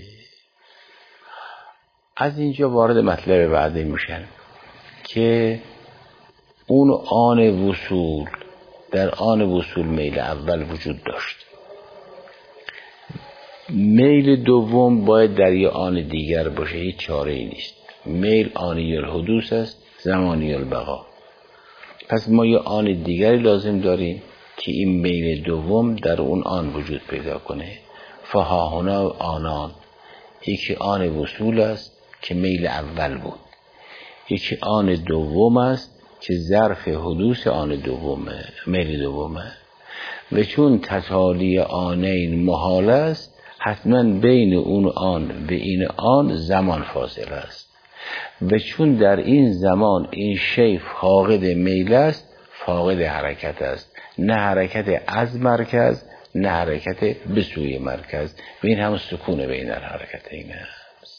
از اینجا وارد مطلب بعدی میشن که اون آن وصول، در آن وصول میل اول وجود داشت، میل دوم باید در یه آن دیگر باشه، هیچ چاره ای نیست. میل آنی الحدوث است، زمانی البقا. پس ما یه آن دیگری لازم داریم که این میل دوم در اون آن وجود پیدا کنه. فها هنا آنان، یکی آن وصول است که میل اول بود، یکی آن دوم است که ظرف حدوث آن دومه، میل دومه. و چون تتالی آنین محال است، حتما بین اون آن و این آن زمان فاصله است. و چون در این زمان این شی فاقد میل است، فاقد حرکت است، نه حرکت از مرکز نه حرکت به سوی مرکز، و این هم سکون بین الحرکتین است.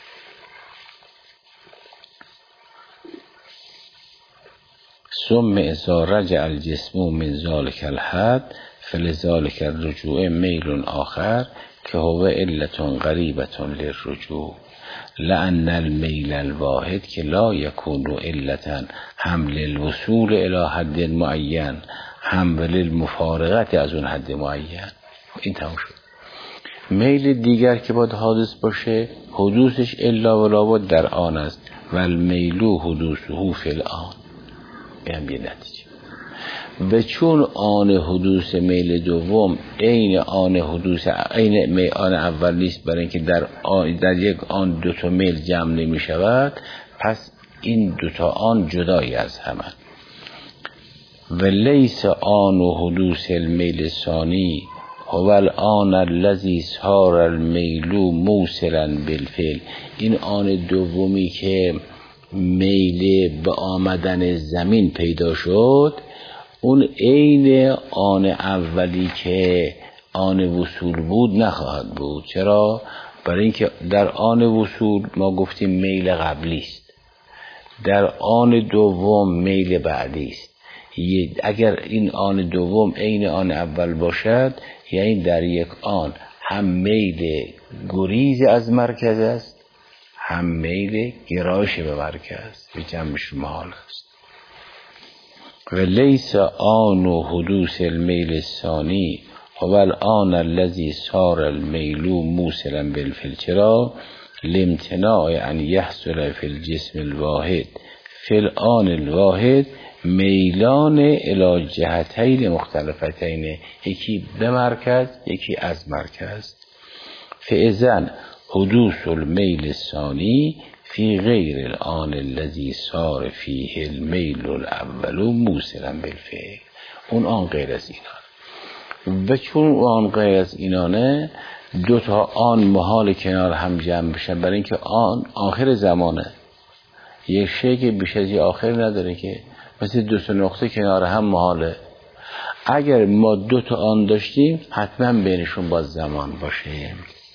ثم اذا رجع الجسم من ذلك الحد فلذلك الرجوع میل آخر که هو علت قریبة للرجوع. لأن المیل الواحد که لا یکون علتا هم للوصول الى حد معین هم للمفارقت از اون حد معین. این تمام شد. میل دیگر که باید حادث باشه، حدوثش الا ولا بود در آن است. والمیل حدوثه فی الآن. این یه نتیجه. و چون آن حدوث میل دوم عین آن حدوث عین آن اول نیست، برای اینکه در یک آن دو تا میل جمع نمی شود، پس این دو تا آن جدایی از همه. و لیس آن حدوث المیل ثانی هو الآن الذی صار المیل موصلا بالفعل. این آن دومی که میل به آمدن زمین پیدا شد، اون عین آن اولی که آن وصول بود نخواهد بود. چرا؟ برای اینکه در آن وصول ما گفتیم میل قبلی است، در آن دوم میل بعدی است. اگر این آن دوم عین آن اول باشد، یعنی در یک آن هم میل گریز از مرکز است، هم میل گرایش به مرکز، به جمعش محال است. و لیس آن حدوث المیل الثانی هو الآن الذی صار المیل موصلا بالفعل. چرا؟ لامتناع ان یحصل فی الجسم الواحد فی الآن الواحد میلان الی جهتین مختلفتین، یکی به مرکز یکی از مرکز. فاذن حدوث المیل الثانی فی غیر الآن الذی صار فیه المیل الاول موصلا بالفعل. اون آن غیر از اینان، و چون آن غیر از اینانه دو تا آن محال کنار هم جمع بشن، برای اینکه آن آخر زمانه، یک شی که بیش از یه آخر نداره که، مثل دو تا نقطه کنار هم محاله. اگر ما دو تا آن داشتیم حتما بینشون باز زمان باشه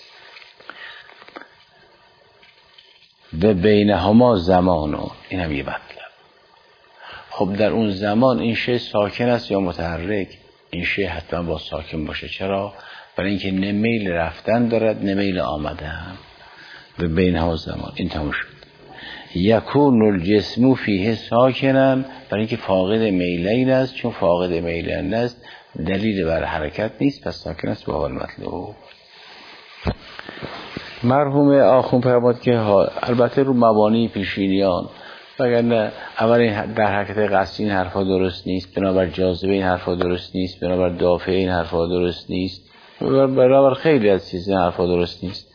و بینهما زمانو، این هم یه مطلب. خب در اون زمان این شی ساکن است یا متحرک؟ این شی حتما با ساکن باشه. چرا؟ برای اینکه نه میل رفتن دارد نه میل آمدن. و بینهما زمان، این تموم شد. یکون الجسم فیه ساکنن، برای اینکه فاقد میلین است، چون فاقد میلین است دلیل بر حرکت نیست، پس ساکن است. با المطلوب. مرحوم آخوند فرمود که البته رو مبانی پیشینیان، وگرنه اول در حرکت قصدی این حرفا درست نیست، بنابر جاذبه این حرفا درست نیست، بنابر دافع این حرفا درست نیست، بنابر خیلی از چیز این حرفا درست نیست،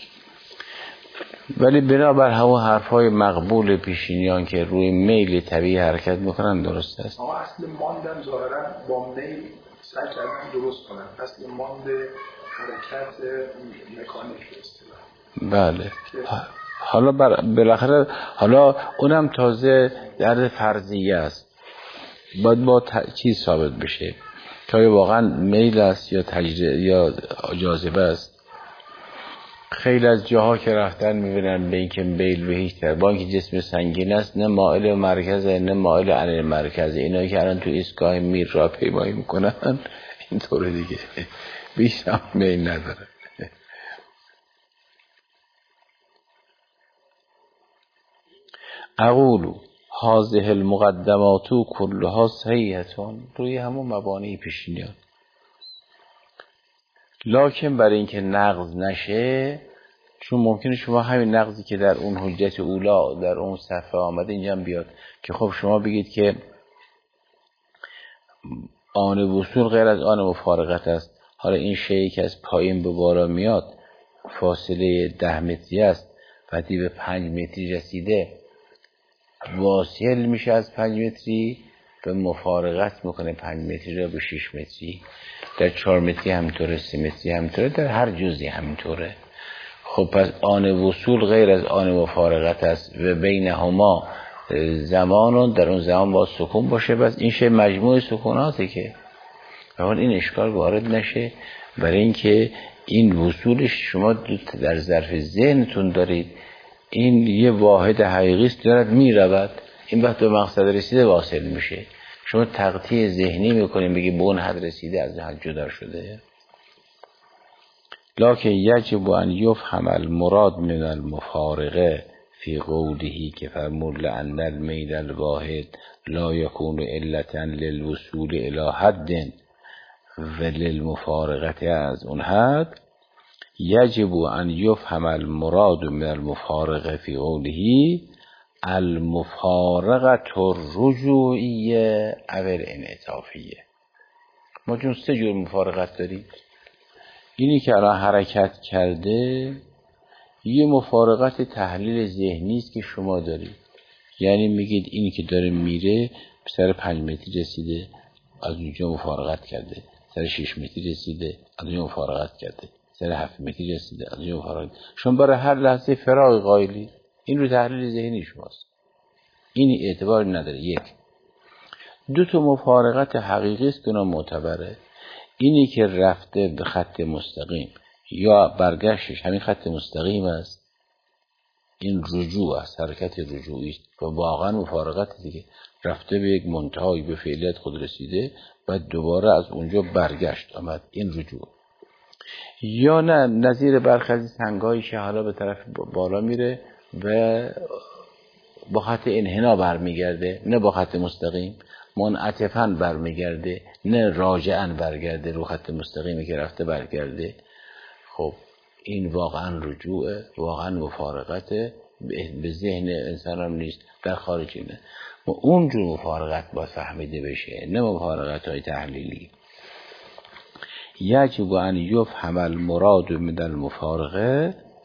ولی بنابر همون حرفای مقبول پیشینیان که روی میل طبیعی حرکت میکنن درست است. اما اصل ماندم ظاهرا با میل سعی کردن درست کنن. اصل ماند حرکت مکانیک اصطلاح. بله. حالا بالاخره حالا اونم تازه درد فرضیه است، باید با چیز ثابت بشه که واقعا میل است یا جاذبه است. خیلی از جاها که رفتن میبینن به اینکه میل به هیچ طرف، با اینکه جسم سنگین است، نه مائل مرکزه نه مائل عن مرکزه. اینایی که الان تو ایستگاه میر را پیمایی میکنن اینطوره دیگه، بیش هم میل نداره. اقولو هذه المقدمات كلها صحیحه، روی همون مبانی پیشینیان، لکن برای اینکه نقض نشه، چون ممکنه شما همین نقضی که در اون حجت اولا در اون صفحه آمده اینجا بیاد که خب شما بگید که آن وصول غیر از آن مفارقت است. حالا این شیئی که از پایین به بالا میاد فاصله 10 متری است، وقتی به 5 متری رسیده واصل میشه، از 5 متری به مفارقت میکنه 5 متری را به 6 متری، در 4 متری همینطوره، 3 متری همینطوره، در هر جزئی همینطوره. خب پس آن وصول غیر از آن مفارقت است و بینهما زمانون، در اون زمان با سکون باشه. بس این شه مجموع سکوناته که اول این اشکال وارد نشه، برای اینکه این وصولش شما در ظرف ذهنتون دارید، این یه واحد حقیقی است دارد میرود، این وقت به مقصد رسیده واصل میشه. شما تقطیع ذهنی میکنیم بگی به اون حد رسیده، از حد جدا شده. لکن یجب ان یفهم المراد من المفارقه فی قوله که فرمود لأن المیل الواحد لا یکون علتا للوصول الی حد و للمفارقه از اون حد. یجب ان یفهم المراد من المفارقه فی قوله المفارقه الرجوعیه او الانعطافیه. ما چون 3 جور مفارقت داریم، اینی که الان حرکت کرده یه مفارقت تحلیل ذهنی است که شما دارید، یعنی میگید اینی که داره میره سر 5 متری رسیده، از اونجا مفارقت کرده، سر 6 متری رسیده، از اونجا مفارقت کرده، سر 7 متری رسیده، از اونجا مفارقت. شما برای هر لحظه فراغ قائلی، این رو تحلیل ذهنی شماست، این اعتبار نداره. 1 2 تا مفارقت حقیقی است که اونها معتبره، اینی که رفته به خط مستقیم یا برگشتش همین خط مستقیم است، این رجوع است، حرکت رجوعی است و واقعا مفارقت دیگه، رفته به یک منتهایی به فعلیت خود رسیده و دوباره از اونجا برگشت آمد، این رجوع. یا نه نظیر برخی از سنگایی که حالا به طرف بالا میره و با خط انحنا برمیگرده، نه با خط مستقیم، منعطفاً برمیگرده، نه راجعاً برگرده، رو خط مستقیمی که رفته برگرده. خب این واقعاً رجوعه، واقعاً مفارقته، به ذهن انسان هم نیست، در خارج نه. اونجور مفارقت باید فهمیده بشه، نه مفارقت های تحلیلی. یجب ان یفهم المراد من المفارقه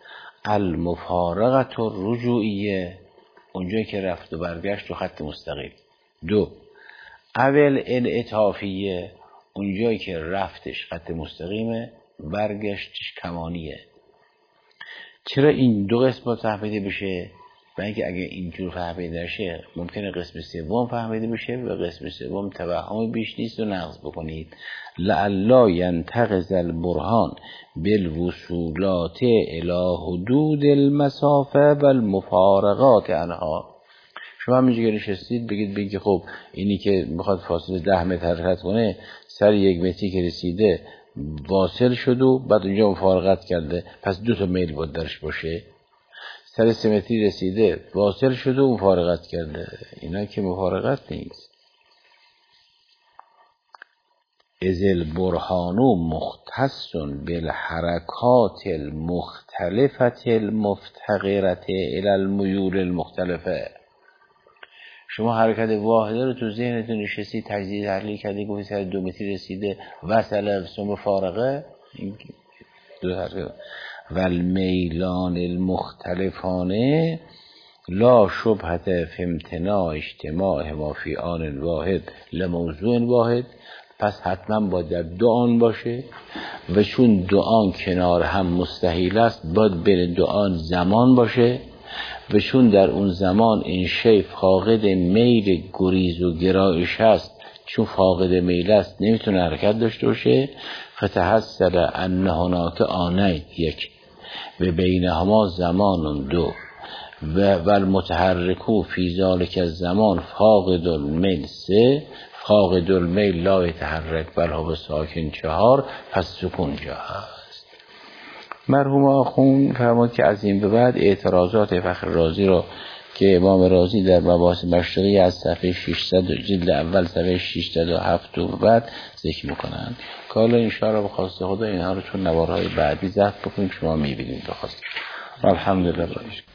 المفارقت الرجوعیه، اونجایی که رفت و برگشت تو خط مستقیم. 2 اول انعطافیه، اونجایی که رفتش خط مستقیمه برگشتش کمانیه. چرا این دو قسم فهمیده بشه؟ و اینکه اگه اینجور فهمیده نشه ممکنه قسم سوم فهمیده بشه و قسم سوم توهم بیش نیست و نقض بکنید. لعلا ینتقض البرهان بالوصولات الی حدود المسافه و المفارقات عنها. شما همینجا که نشستید بگید خب اینی که میخواد فاصله 10 متر حرکت کنه سر 1 متری که رسیده واصل شد و بعد اونجا مفارقت کرده، پس 2 تا میل باید درش باشه. سر 3 متری رسیده واصل شد و مفارقت کرده، اینا که مفارقت نیست. اذ البرهان مختص بالحرکات المختلفه المفتقره الى المیول المختلفه. شما حرکت واحده رو تو ذهنتون نشستی تجزیه تحلیل کردی گفتی سر 2 متری رسیده وصل مفارقه و المیلان المختلفانه لا شبهت فی امتناع اجتماع ما فی آن واحد لموضوع واحد. پس حتما باید در 2 آن باشه و چون 2 آن کنار هم مستحیل است باید بین 2 آن زمان باشه و چون در اون زمان این شی فاقد میل گریز و گرایش است، چون فاقد میل است نمیتونه حرکت داشته باشه. فتحصل ان هناک آنین 1 و بینهما زمان 2 و المتحرکو فی ذالک الزمان فاقد المیل 3 فاقد المیل لا يتحرک بل هو ساکن 4 پس سکون جا هست. مرحوم آخوند فرمود که از این به بعد اعتراضات فخر رازی رو که امام رازی در مباحث مشرقی از صفحه 600 جلد اول صفحه 607 و بعد ذکر میکنن که حالا انشاءالله بخواست خدا اینها رو چون نوارهای بعدی ضبط بکنیم شما میبینید بخواست. الحمدلله.